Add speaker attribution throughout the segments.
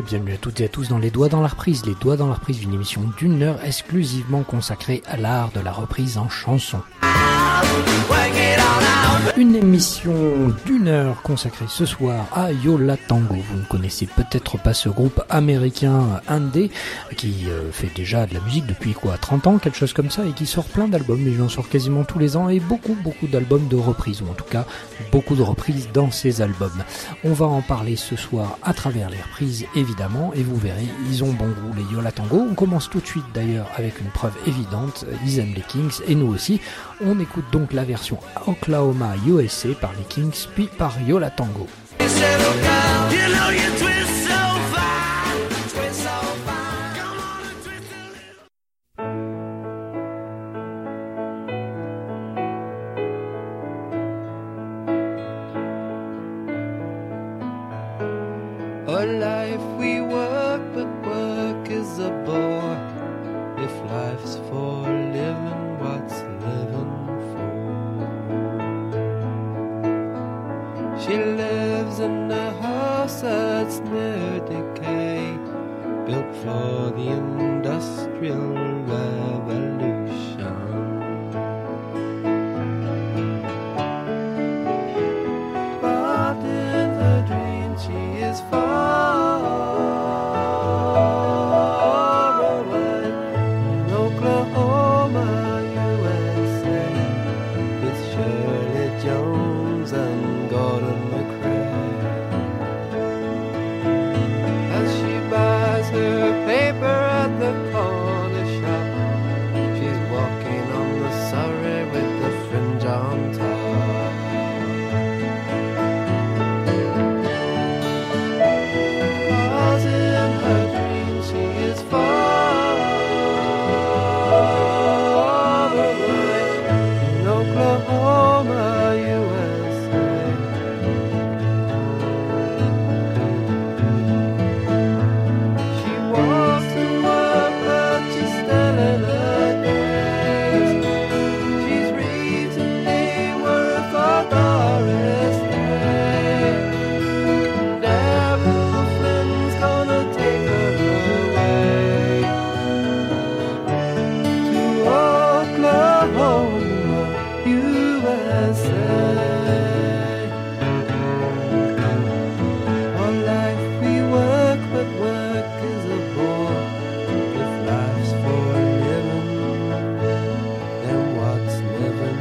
Speaker 1: bienvenue à toutes et à tous dans Les Doigts dans la reprise. Les Doigts dans la reprise, une émission d'une heure exclusivement consacrée à l'art de la reprise en chanson. Une émission d'une heure consacrée ce soir à Yo La Tengo. Vous ne connaissez peut-être pas ce groupe américain indé qui fait déjà de la musique depuis 30 ans, quelque chose comme ça, et qui sort plein d'albums. Il en sort quasiment tous les ans et beaucoup d'albums de reprises, ou en tout cas beaucoup de reprises dans ces albums. On va en parler ce soir à travers les reprises évidemment, et vous verrez, ils ont bon goût, les Yo La Tengo. On commence tout de suite d'ailleurs avec une preuve évidente, ils aiment les Kings et nous aussi. On écoute donc la version Oklahoma USA par les Kings, puis par Yo La Tengo.
Speaker 2: A life we work, but work is a bore. If life's for living, what's living for? She lives in a house that's near decay, built for the industrial revolution. But in her dream she is far away in Oklahoma, USA, with Shirley Jones and Gordon McRae. As she buys her paper at the corner shop, she's walking on the Surrey with the fringe on top. Cause in her dream she is far away in Oklahoma, USA. She walks to work, but she's still in her days. She's reading the word for Doris Day. Devil Flynn's gonna take her away to Oklahoma, USA. All life we work, but work is a bore. If life's for living, then what's living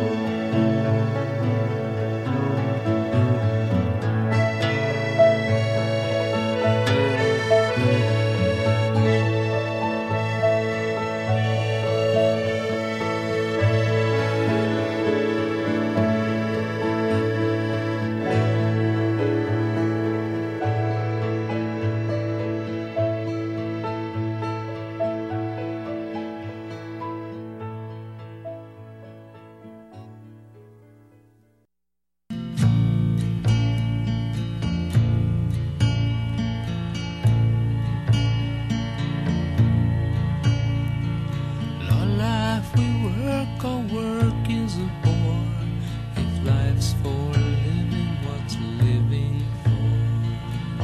Speaker 2: All life we work, our work is a bore. If life's for living, what's living for?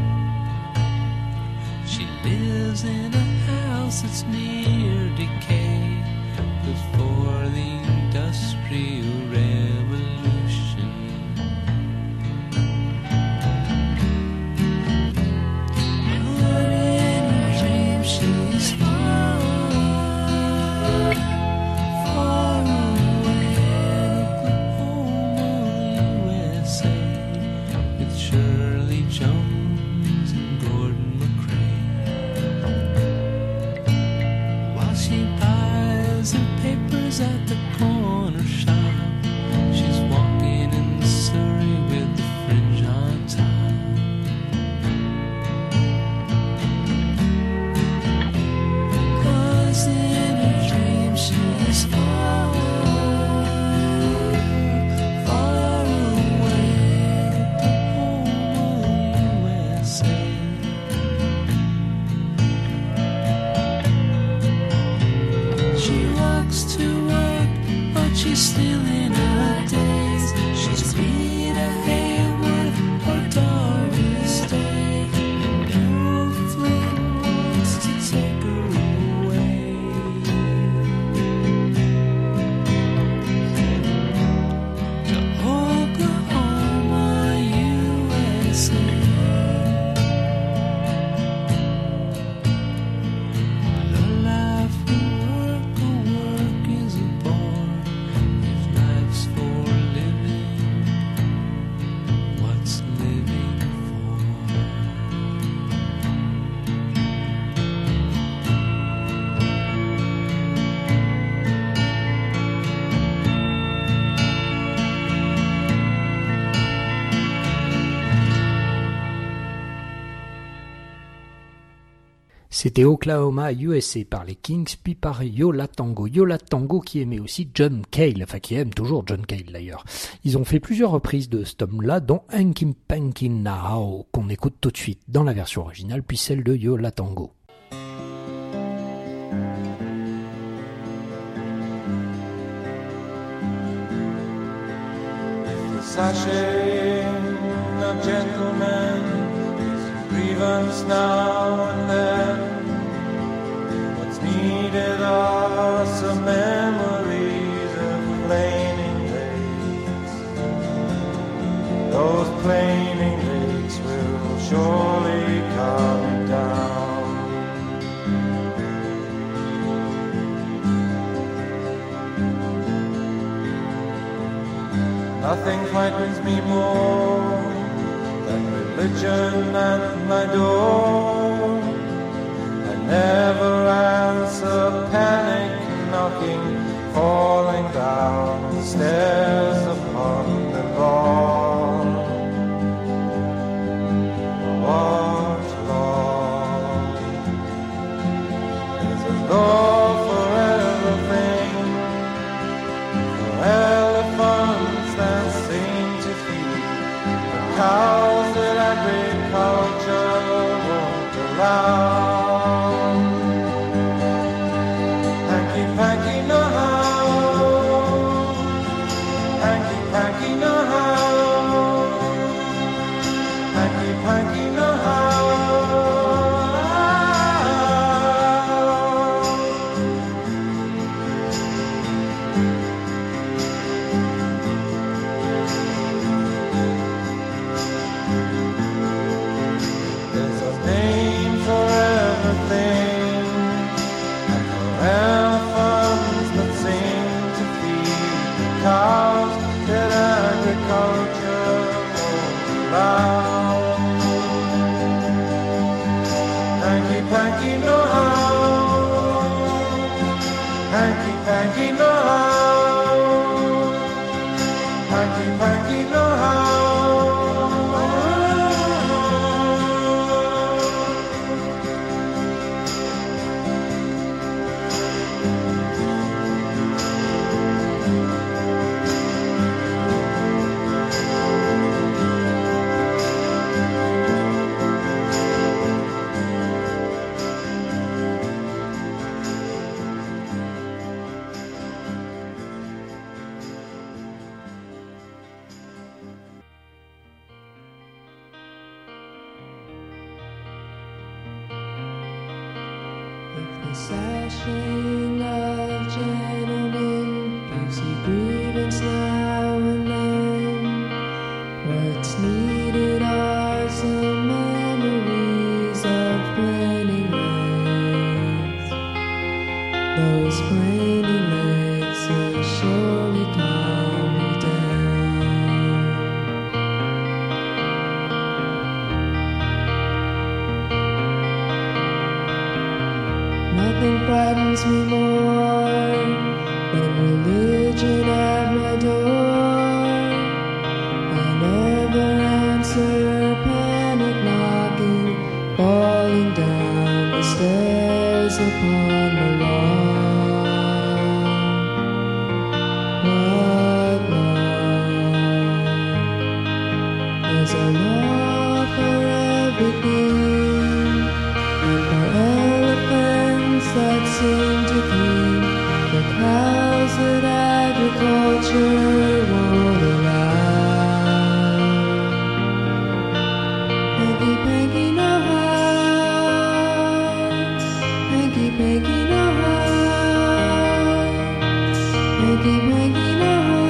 Speaker 2: She lives in a house that's near decay, but for the industrial revolution. But in her dream she's far away in Oklahoma, USA, with Shirley Jones and Gordon McRae. While she buys her papers at the corner shop, she's walking in the Surrey with the fringe on top. Cause in her dream she's far away in Oklahoma, USA. She walks to work, but she's still in her days. She's Rita Hayworth or Doris Day.
Speaker 1: C'était Oklahoma USA par les Kings, puis par Yo La Tango. Yo La Tango qui aimait aussi John Cale, enfin qui aime toujours John Cale d'ailleurs. Ils ont fait plusieurs reprises de cet homme-là, dont Hanky Panky Now, qu'on écoute tout de suite dans la version originale, puis celle de Yo La Tango.
Speaker 3: Sashaying of gentlemen is grievance now and then. What's needed are some memories of planing lakes. Those planing lakes will surely come down. Nothing frightens me more than religion at my door. I never answer panic knocking, falling down the stairs upon the lawn. What law? There's a law for everything, for elephants that seem to feed the cows that agriculture won't allow. Hanky-panky know how, hanky-panky know how, hanky-panky know how. There's a name for everything, and for elephants that seem to feed the cows that agriculture won't allow. Hanky-panky know how, hanky-panky know how, hanky-panky know how.
Speaker 4: Sashing of gentlemen gives you grievance now and then. What's needed are some memories of planning lakes. Those planning lakes will surely calm me down. Nothing frightens me more than religion at my door. I never answer panic knocking, falling down the stairs upon the lawn. What law? There's a law for everything, and for elephants that seem to keep the cows that agriculture won't allow. Hanky-panky know how, hanky-panky know how, hanky-panky know how.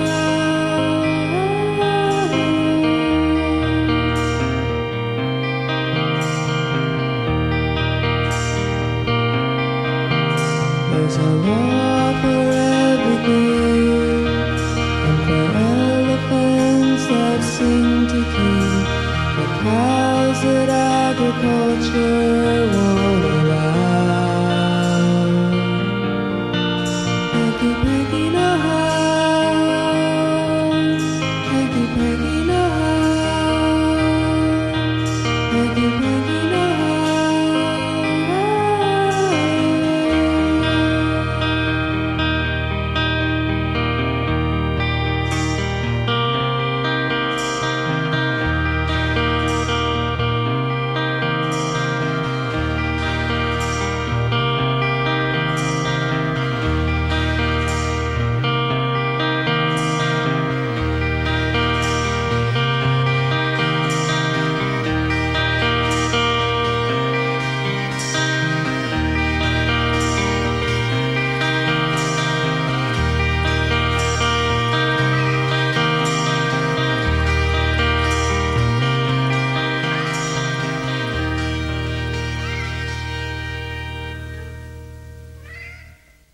Speaker 4: There's a law for everything, and for elephants that seem to keep the cows that agriculture won't allow. Hanky-panky know how, hanky-panky know how, hanky-panky know how.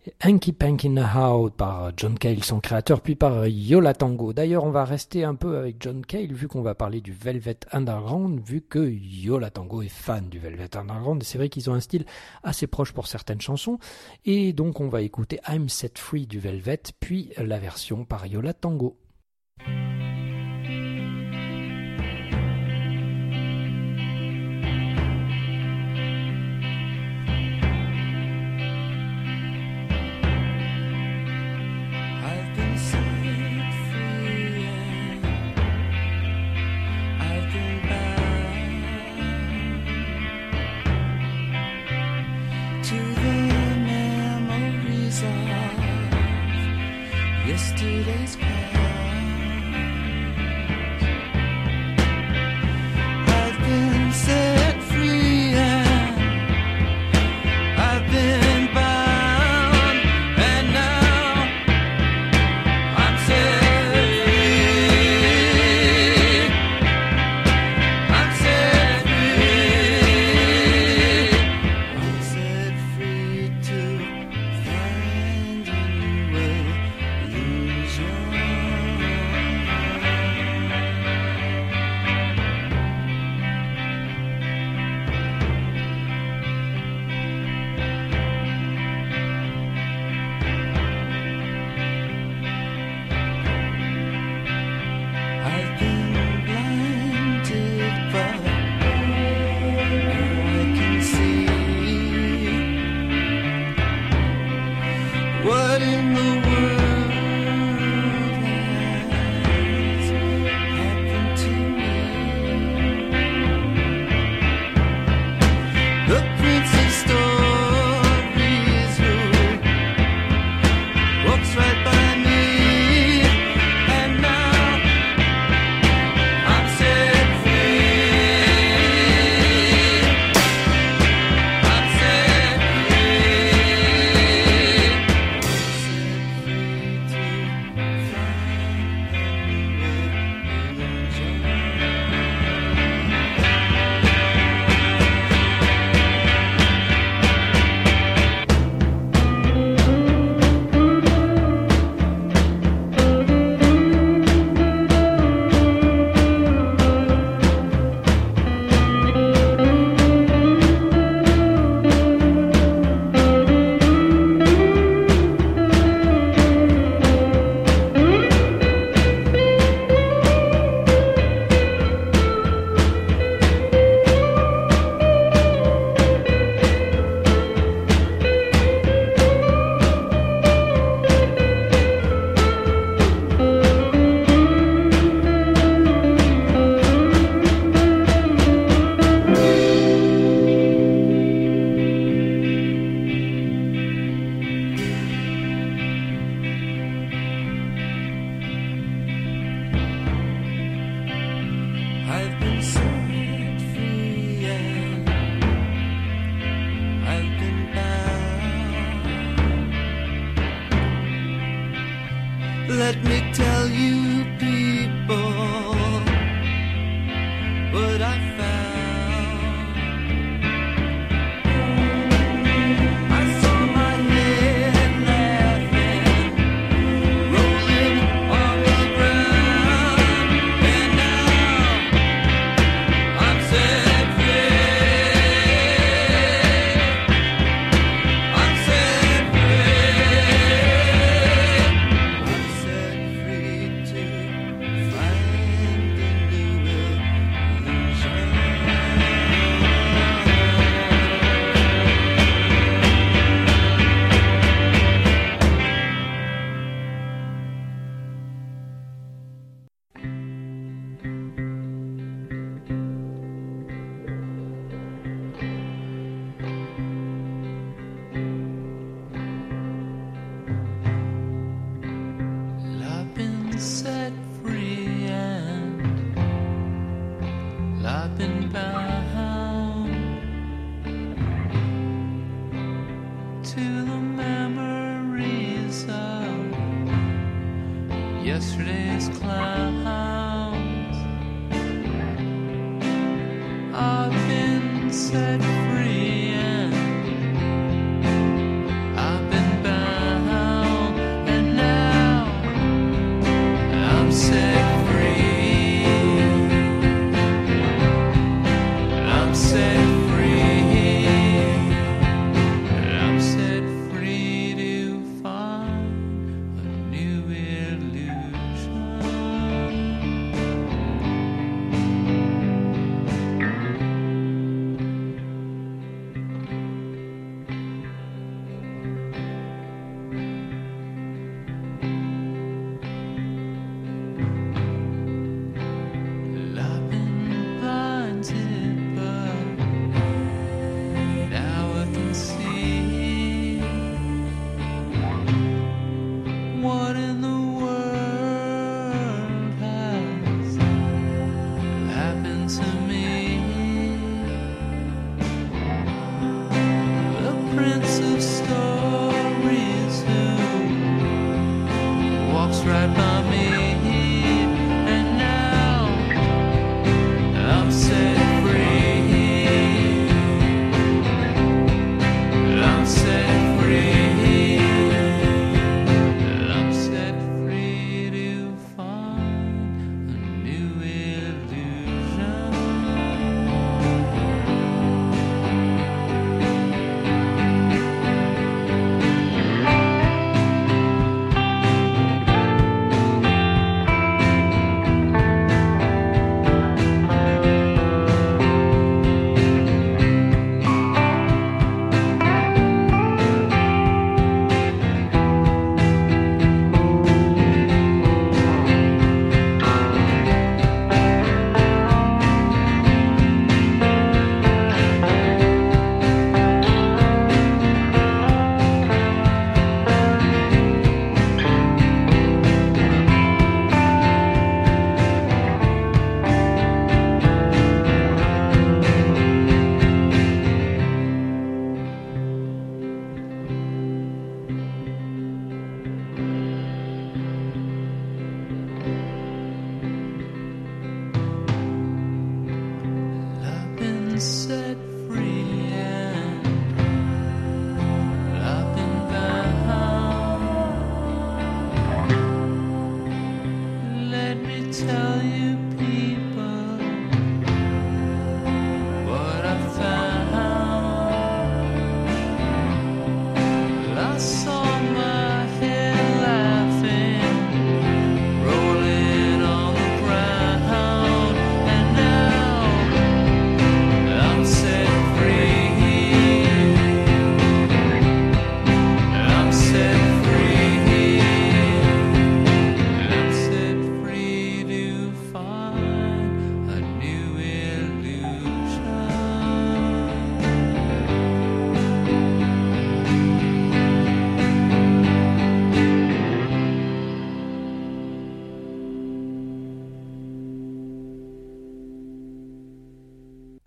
Speaker 1: Hanky Panky in the House par John Cale, son créateur, puis par Yo La Tengo. D'ailleurs, on va rester un peu avec John Cale, vu qu'on va parler du Velvet Underground, vu que Yo La Tengo est fan du Velvet Underground. C'est vrai qu'ils ont un style assez proche pour certaines chansons. Et donc, on va écouter I'm Set Free du Velvet, puis la version par Yo La Tengo.
Speaker 4: Yesterday's past. I've been set free and I've been bound, and now I'm set free. I'm set free. I'm set free to find a new way. I've been blinded, but now I can see what in the world has happened to me. The Prince of Stories who walks right by me. I've been set free and I've been bound. Let me tell you, people, what I found. I saw my head laughing, rolling on the ground, and now I'm set free. I'm set free. I'm set free to find a new illusion. I've been set free and I've been bound to the memories of yesterday's clowns. I've been set free and I've been bound.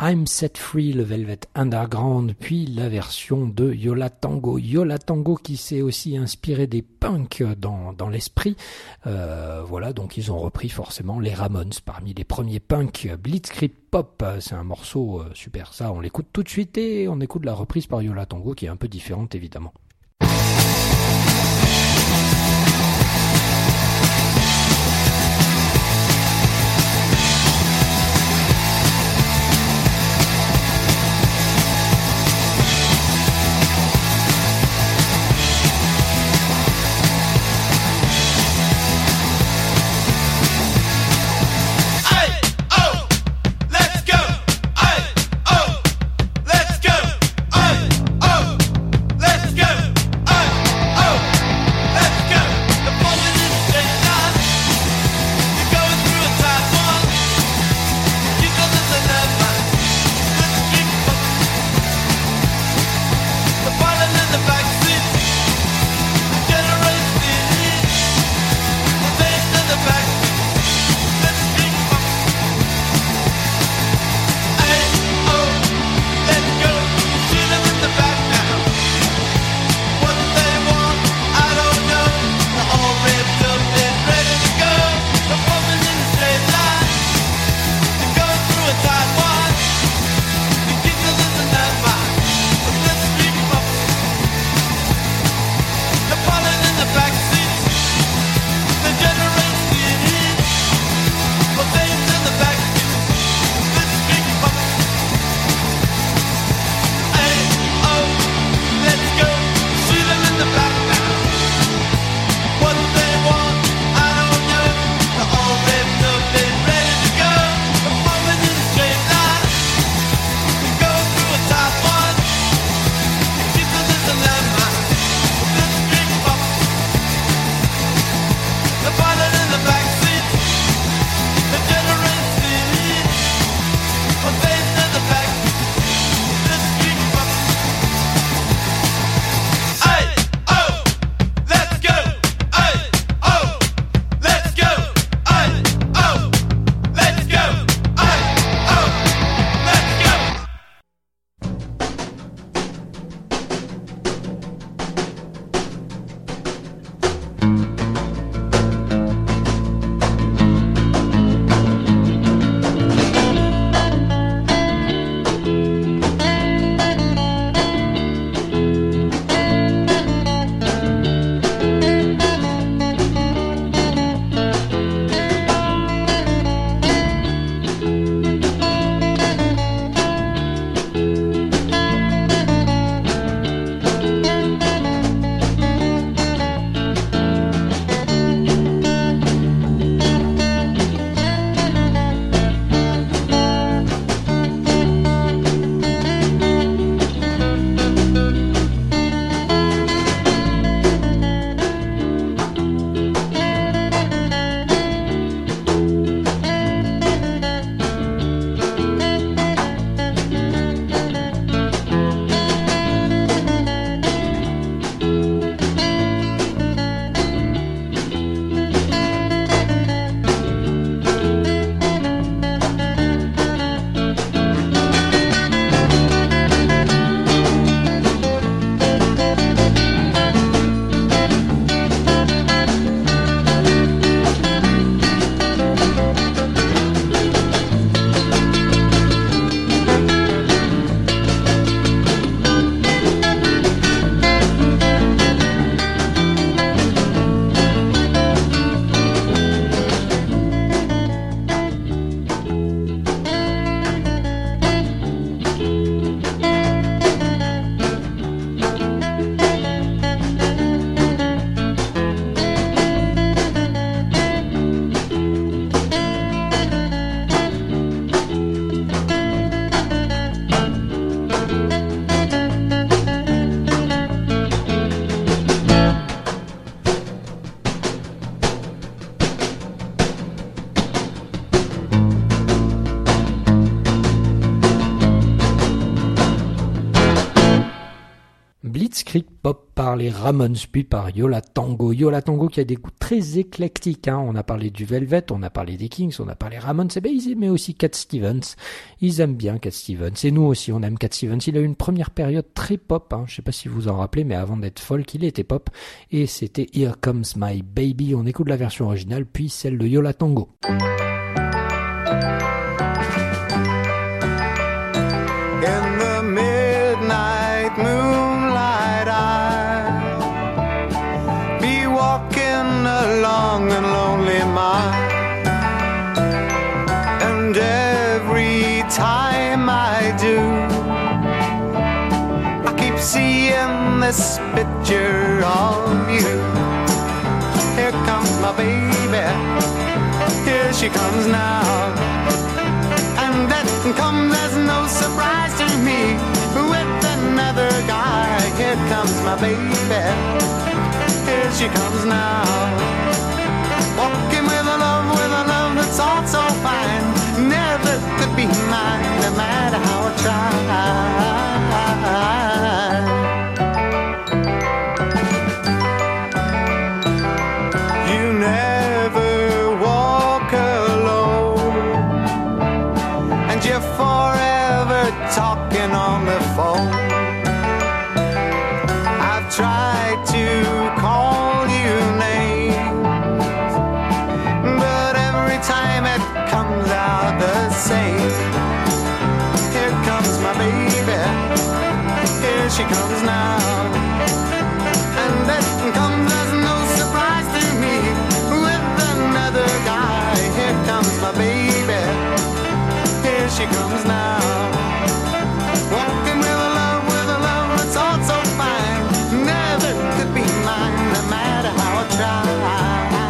Speaker 1: I'm Set Free, le Velvet Underground, puis la version de Yo La Tengo. Yo La Tengo qui s'est aussi inspiré des punks dans l'esprit. Voilà, donc ils ont repris forcément les Ramones parmi les premiers punks. Blitzkrieg Pop, c'est un morceau super. Ça, on l'écoute tout de suite et on écoute la reprise par Yo La Tengo qui est un peu différente évidemment. pop par les Ramones, puis par Yo La Tango. Yo La Tango qui a des goûts très éclectiques, hein. On a parlé du Velvet, on a parlé des Kings, on a parlé Ramones, et bien ils aimaient aussi Cat Stevens. Ils aiment bien Cat Stevens, et nous aussi on aime Cat Stevens. Il a eu une première période très pop, hein. Je sais pas si vous en rappelez, mais avant d'être folk, il était pop, et c'était Here Comes My Baby. On écoute la version originale, puis celle de Yo La Tango.
Speaker 3: In the midnight moonlight, I'll be walking along a lonely mile, and every time I do, I keep seeing this picture of you. Here comes my baby, here she comes now, and that comes as no surprise to me. With another guy, here comes my baby, here she comes now. Walking with a love that's all so fine, never could be mine, no matter how I try. You never walk alone, and you're forever talking on the phone. I've tried to call you names, but every time it comes out the same. Here comes my baby, here she comes now, and that comes as no surprise to me. With another guy, here comes my baby, here she comes now. Walking with a love that's all so fine, never could be mine, no matter how I try.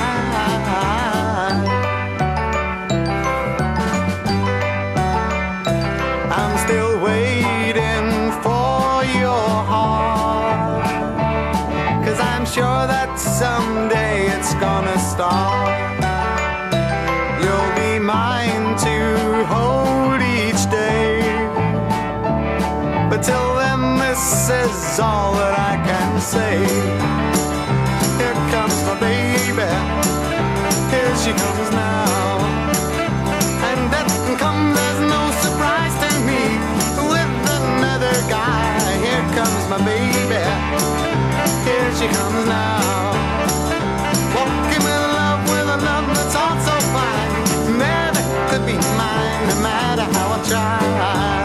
Speaker 3: I'm still waiting for your heart, 'cause I'm sure that someday it's gonna start. You'll be mine to hold each day, but till then this is all that I can say. Here comes my baby, here she comes now, and that comes as no surprise to me. With another guy, here comes my baby, here she comes now. Walking with a love that's all so fine, never could be mine, no matter how I try.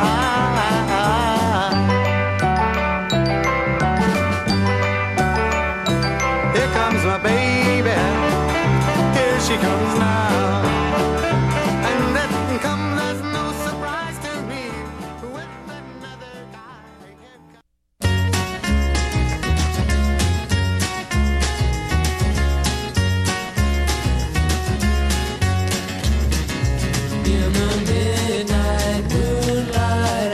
Speaker 3: Here comes my baby, here she comes now, and that comes as no surprise to me. With another guy, here comes.
Speaker 4: In the midnight moonlight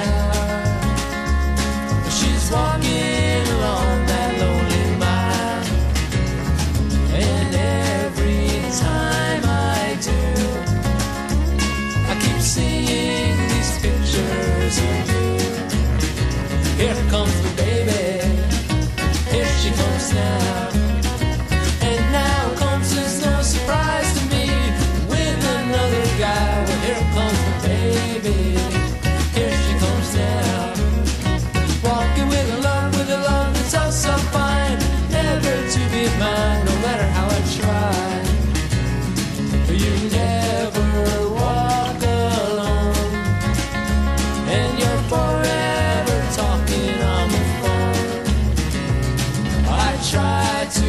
Speaker 4: hour, she's walking along that lonely mile, and every time I do, I keep seeing these pictures of you. Here comes the baby, here she comes now, and now comes as no surprise to me. With another guy, well, here comes the baby, here she comes now. Walking with a love that's all so fine, never to be mine, no matter how I try. You never walk alone, and you're forever talking on the phone. I try to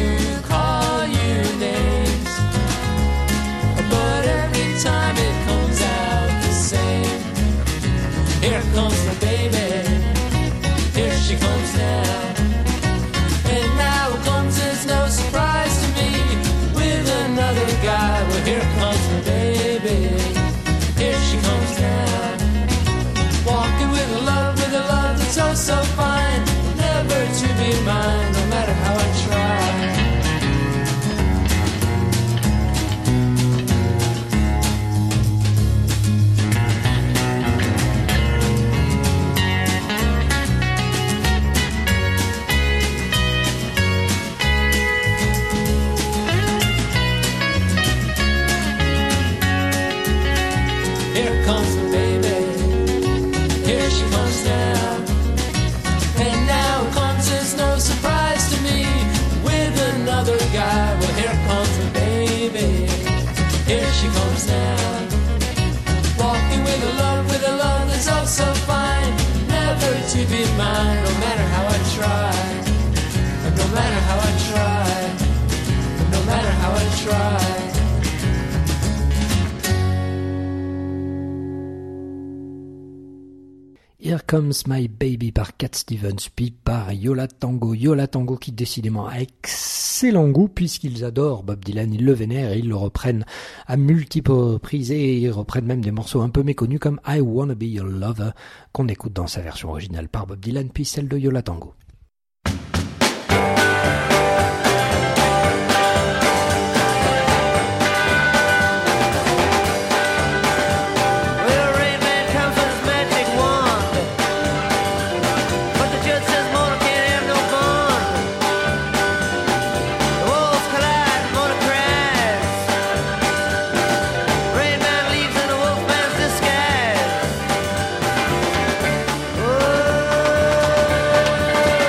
Speaker 1: Comes My Baby par Cat Stevens, puis par Yo La Tengo. Yo La Tengo qui décidément a excellent goût puisqu'ils adorent Bob Dylan, ils le vénèrent et ils le reprennent à multiples reprises et ils reprennent même des morceaux un peu méconnus comme I Wanna Be Your Lover qu'on écoute dans sa version originale par Bob Dylan puis celle de Yo La Tengo.
Speaker 2: Oh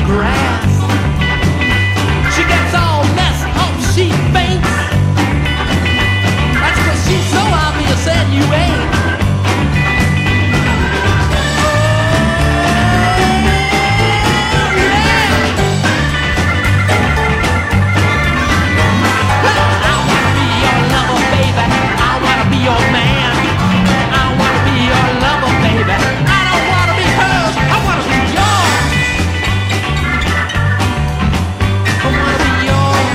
Speaker 4: grass. She gets all messed up, she faints. That's 'cause she's so obvious and you ain't. Your man, I wanna be your lover, baby. I don't wanna be hers, I wanna be yours. I wanna be yours.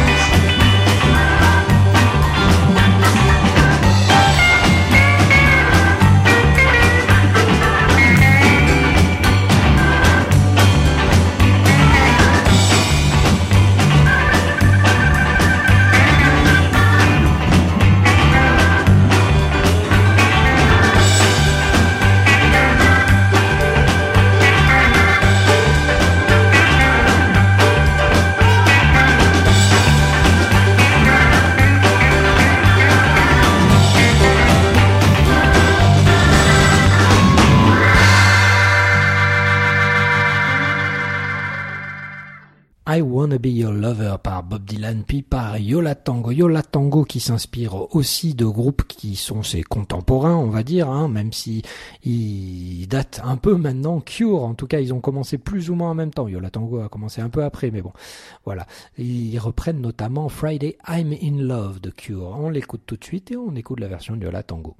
Speaker 1: I Wanna Be Your Lover par Bob Dylan, puis par Yo La Tango. Yo La Tango qui s'inspire aussi de groupes qui sont ses contemporains, on va dire, hein, même si ils datent un peu maintenant. Cure, en tout cas, ils ont commencé plus ou moins en même temps. Yo La Tango a commencé un peu après, mais bon, voilà. Ils reprennent notamment Friday I'm in Love de Cure. On l'écoute tout de suite et on écoute la version de Yo La Tango.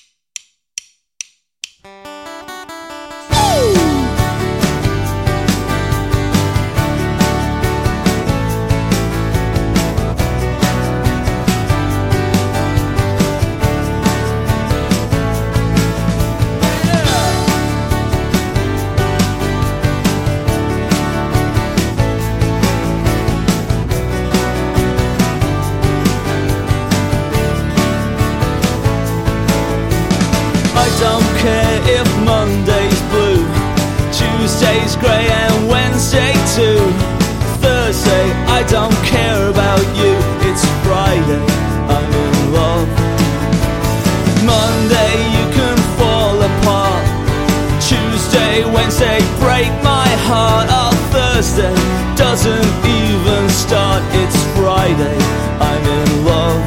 Speaker 5: Monday's blue, Tuesday's grey and Wednesday too. Thursday, I don't care about you. It's Friday, I'm in love. Monday, you can fall apart. Tuesday, Wednesday, break my heart. Oh, Thursday doesn't even start. It's Friday, I'm in love.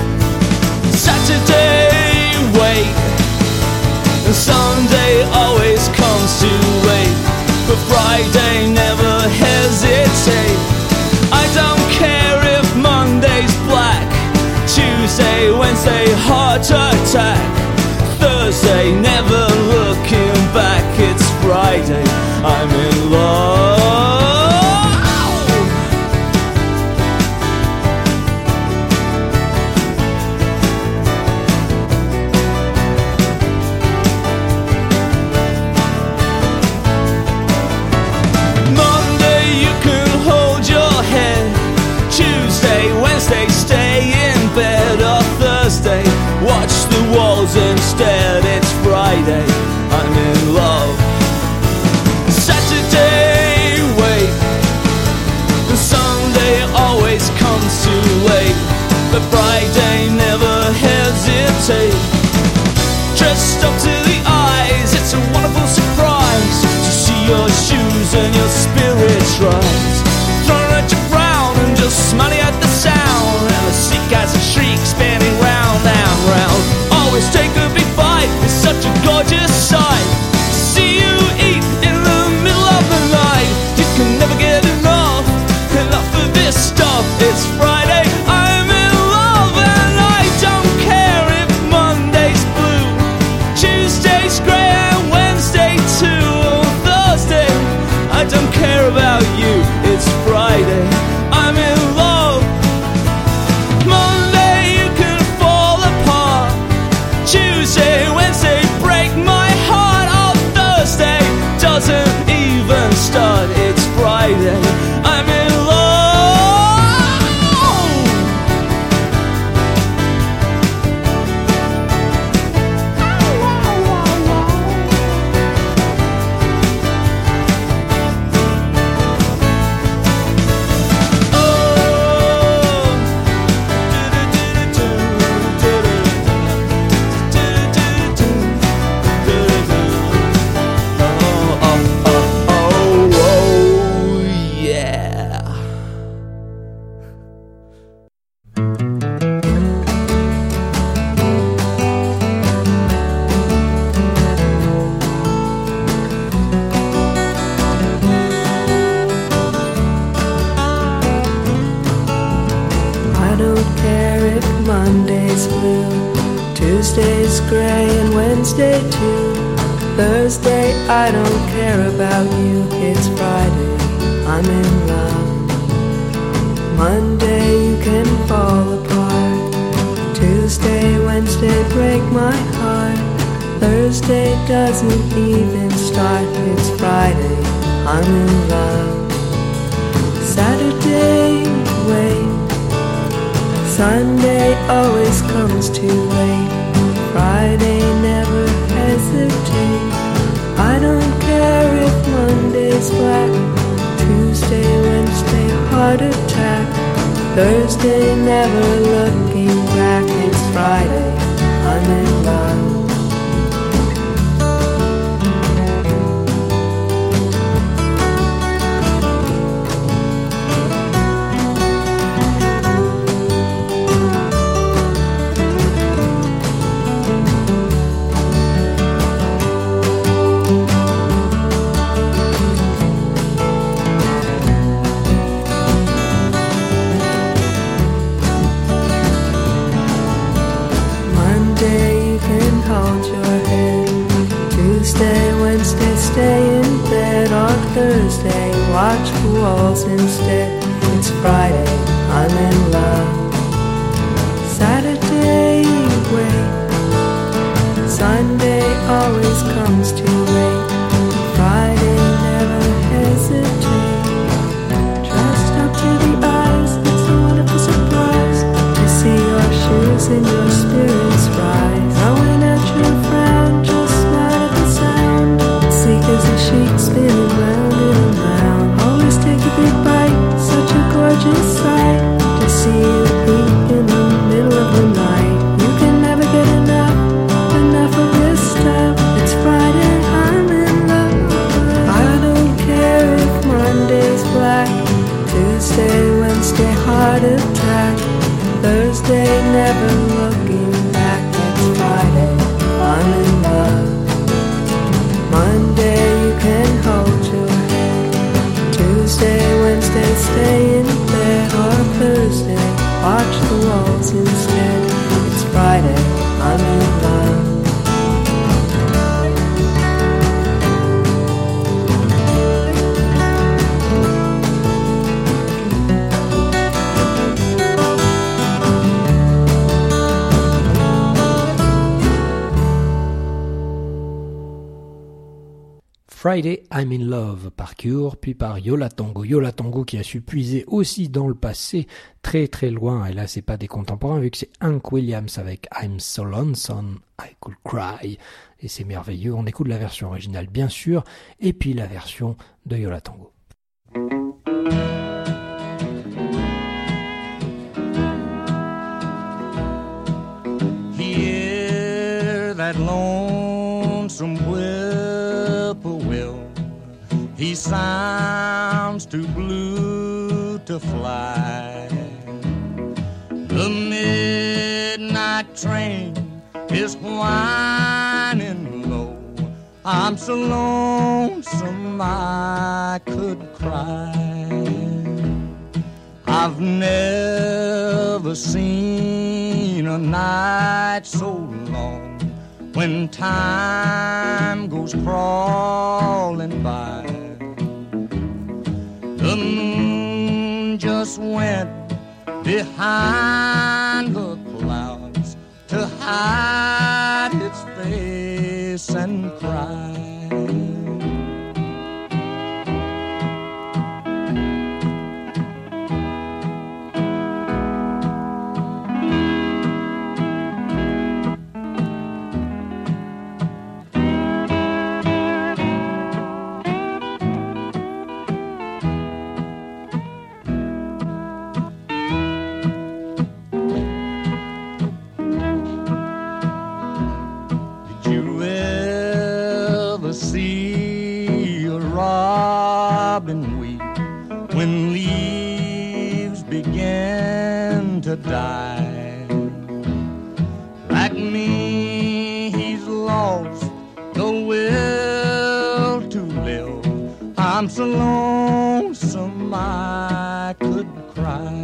Speaker 5: Saturday, wait. And Sunday always comes too late, but Friday never hesitate. I don't care if Monday's black, Tuesday, Wednesday, heart attack. Thursday, never looking back. It's Friday, I'm in love. Watch the walls instead. It's Friday, I'm in love. Saturday, wait. Sunday always comes too late, but Friday never hesitate. Dressed up to the eyes, it's a wonderful surprise to see your shoes and your spirits rise. Throwing at your frown and just smiling at the sound, and the sick guys and shriek spinning round and round. Always take a big bite, it's such a gorgeous sight. See you eat in the middle of the night. You can never get enough of this stuff. It's Friday, I'm in love, and I don't care if Monday's blue, Tuesday's grey and Wednesday too, or Thursday. I don't care about you, it's Friday, I'm in love.
Speaker 2: gray and Wednesday too. Thursday, I don't care about you. It's Friday, I'm in love. Monday, you can fall apart. Tuesday, Wednesday, break my heart. Thursday doesn't even start. It's Friday, I'm in love. Saturday, wait. Sunday always comes too late. Friday, never hesitate. I don't care if Monday's black. Tuesday, Wednesday, heart attack. Thursday, never looking back. It's Friday, I'm in love. Wednesday, stay in bed. On Thursday, watch the walls instead. It's Friday, I'm in love. Saturday, wait. Sunday always comes too late. Friday, never hesitate. Dressed up to the eyes, it's a wonderful surprise to see your shoes and your spirits rise. Throwing at your frown, just smile at the sound. Seekers and sheep spinning round and round. Always take a big bite, such a gorgeous sight to see you beat in the middle of the night. You can never get enough of this stuff. It's Friday, I'm in love. I don't care if Monday's black. Tuesday, Wednesday, heart attack. Thursday, never looking back. It's Friday, I'm in love. Monday, you can hold your head. Tuesday, Wednesday, stay in bed. Or Thursday, watch the walls instead. It's Friday, I'm in love.
Speaker 1: Friday, I'm in Love par Cure, puis par Yo La Tango. Yo La Tango qui a su puiser aussi dans le passé, très très loin, et là c'est pas des contemporains, vu que c'est Hank Williams avec I'm So Lonesome, I Could Cry, et c'est merveilleux. On écoute la version originale bien sûr, et puis la version de Yo La Tango.
Speaker 6: Hear that lonesome whippoorwill. He sounds too blue to fly. The midnight train is whining low. I'm so lonesome I could cry. I've never seen a night so long when time goes crawling by. The moon just went behind the clouds to hide its face and cry. When leaves begin to die, like me, he's lost the will to live. I'm so lonesome I could cry.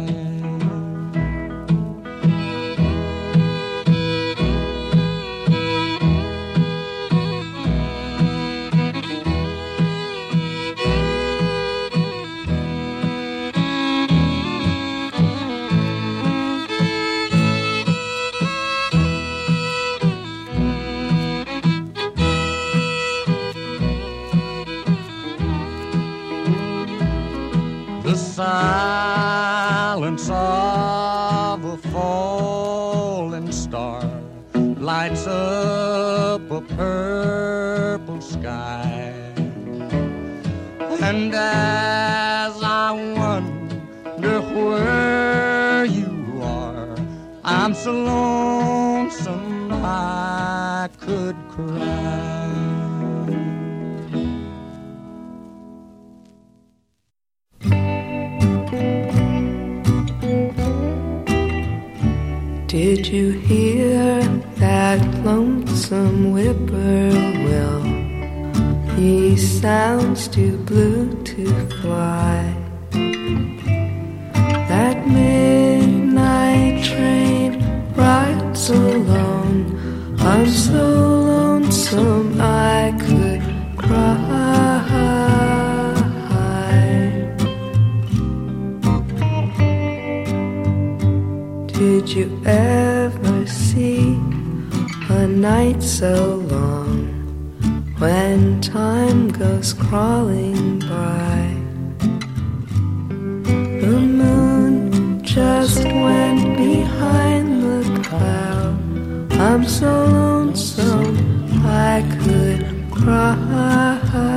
Speaker 6: The silence of a falling star lights up a purple sky. And as I wonder where you are, I'm so lonesome I could cry.
Speaker 2: Did you hear that lonesome whippoorwill? He sounds too blue to fly. That midnight train rides alone. I'm so lonesome I could cry. Did you ever see a night so long when time goes crawling by? The moon just went behind the cloud. I'm so lonesome I could cry.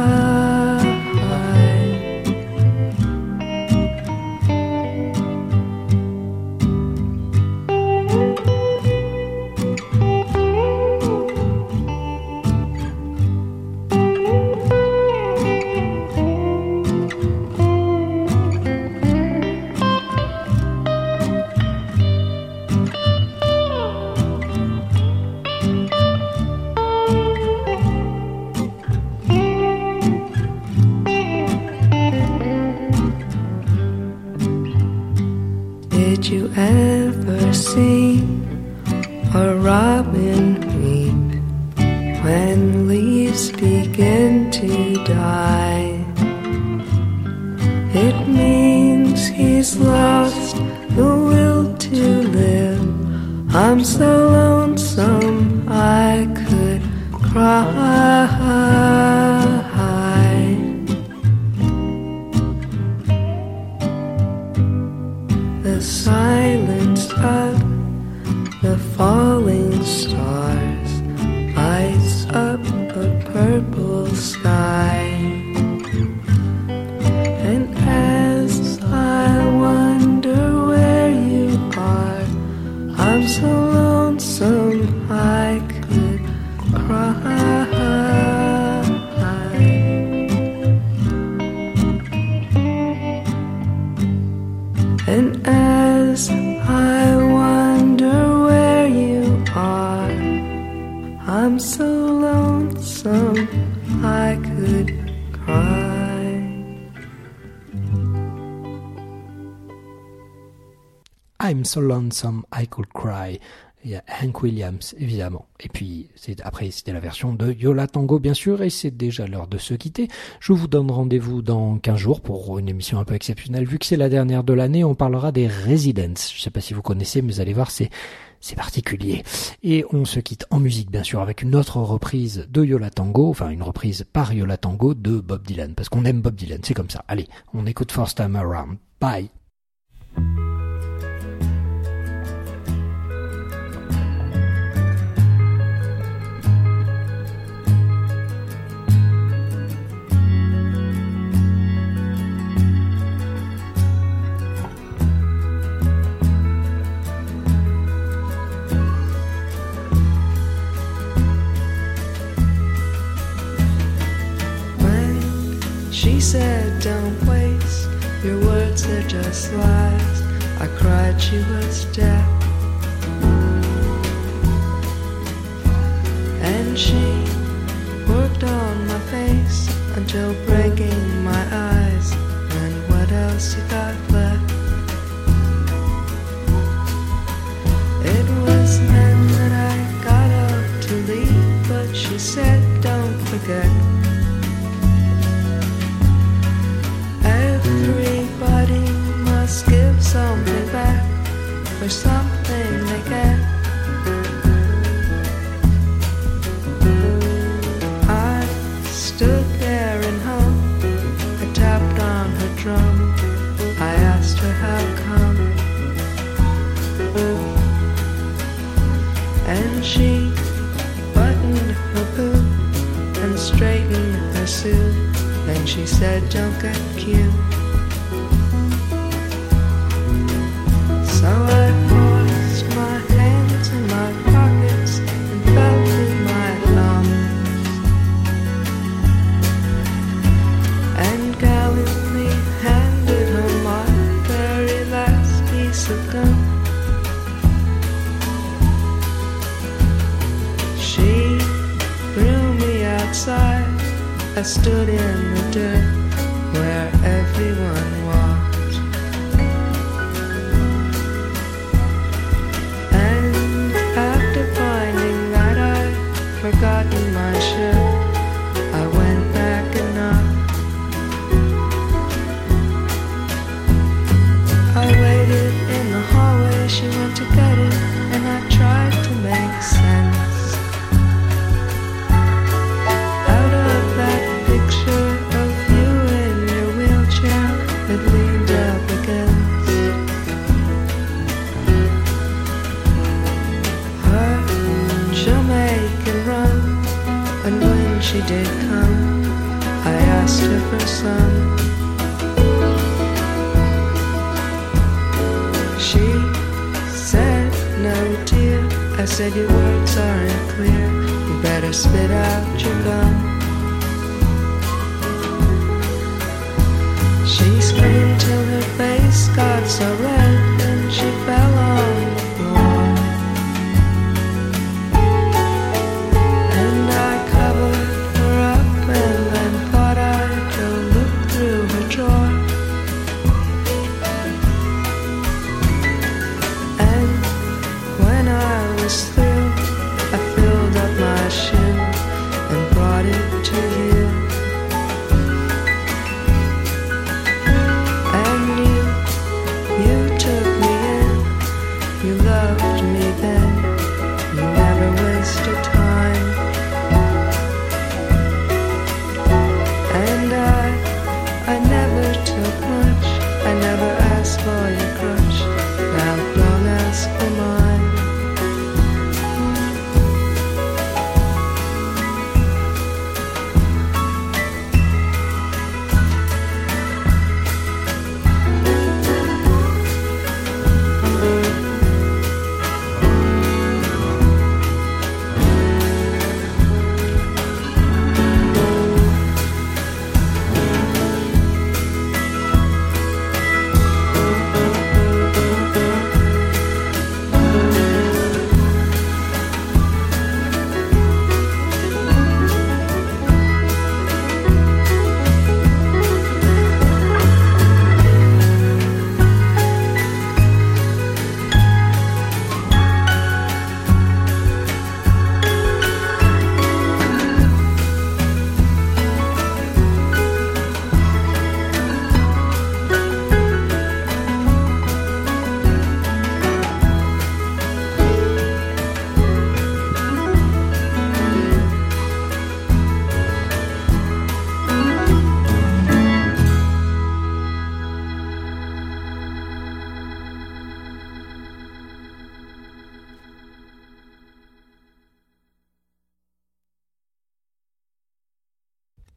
Speaker 2: Did you ever see a robin weep when leaves begin to die? It means he's lost the will to live. I'm so lonesome I could cry. The silence of the falling stars lights up the purple sky. And as I wonder where you are, I'm so lonesome I could cry. And as I wonder where you are, I'm so lonesome I could cry.
Speaker 1: I'm so lonesome I could cry. Il y a Hank Williams, évidemment. Et puis, après, c'était la version de Yo La Tango, bien sûr, et c'est déjà l'heure de se quitter. Je vous donne rendez-vous dans 15 jours pour une émission un peu exceptionnelle. Vu que c'est la dernière de l'année, on parlera des Residents. Je sais pas si vous connaissez, mais vous allez voir, c'est particulier. Et on se quitte en musique, bien sûr, avec une autre reprise de Yo La Tango, enfin, une reprise par Yo La Tango de Bob Dylan, parce qu'on aime Bob Dylan, c'est comme ça. Allez, on écoute First Time Around. Bye!
Speaker 2: She said, don't waste, your words are just lies. I cried she was dead. And she worked on my face until breaking my eyes. And what else you got left? It was then that I got up to leave, but she said, don't forget. Everybody must give something back for something they get. I stood there and hummed. I tapped on her drum don't get cute. So I forced my hands in my pockets and felt in my lungs, and gallantly handed her my very last piece of gum. She threw me outside. I stood in the dirt where everyone walked, and after finding that I'd forgotten my shirt, I went back and knocked. I waited in the hallway, she went to get it, and I tried to make sense out of that picture of you in your wheelchair that leaned up against her Jamaican rum. And when she did come, I asked her for some. She said, no dear. I said, your words aren't clear, you better spit out your gum. She screamed till her face got so red.